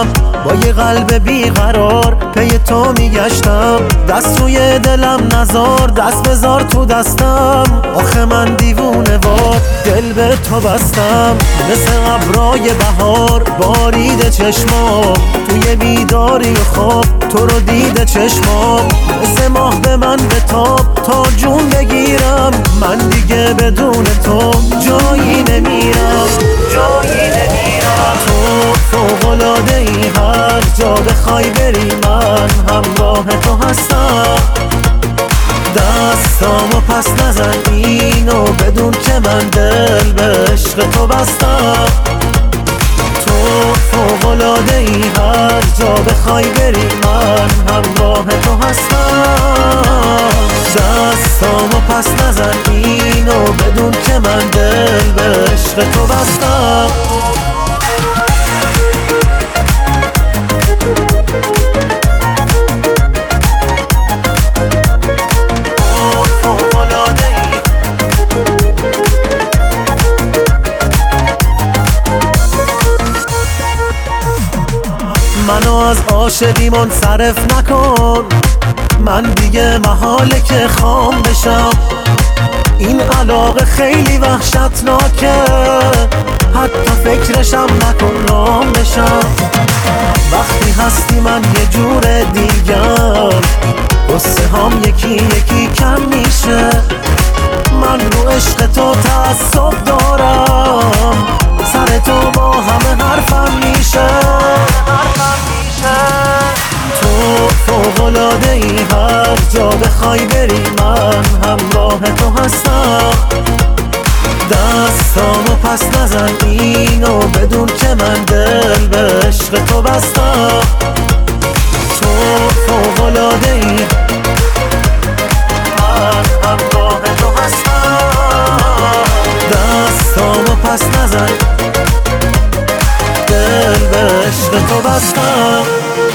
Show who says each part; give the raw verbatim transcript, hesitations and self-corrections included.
Speaker 1: گشتم، با یه قلب بیقرار پی تو میگشتم. دست روی دلم نزار، دست بذار تو دستم. آخه من دیوونه وار دل به تو بستم. مثل ابرای بهار باریده چشمام، توی بیداری و خواب تو رو دیده چشمام. مثل ماه به من بتاب تا جون بگیرم، من دیگه بدون تو جایی نمیرم، جایی نمیرم. تو فوق‌العاده ای، هر جا بخوای بری من همراه تو هستم. دستامو پس نزن اینو بدون که من دل به عشق تو بستم. تو فوق‌العاده ای، هر جا بخوای بری من همراه تو هستم. دستامو پس نزن اینو بدون که من دل به عشق تو بستم. منو از عاشقی منصرف نکن، من دیگه محاله که خام بشم. این علاقه خیلی وحشتناکه، حتی فکرشم نکن رام بشم. وقتی هستی من یه جور دیگر، قصه هم یکی یکی کم میشه. من رو عشق تو تعصب دارم، سر تو با همه حرفم میشه. تو فوق‌العاده ای، هر جا بخوای بری من همراه تو هستم. دستامو پس نزن اینو بدون که من دل به عشق تو بستم. تو فوق‌العاده ای، من همراه تو هستم. دستامو پس نزن دل به عشق تو بستم.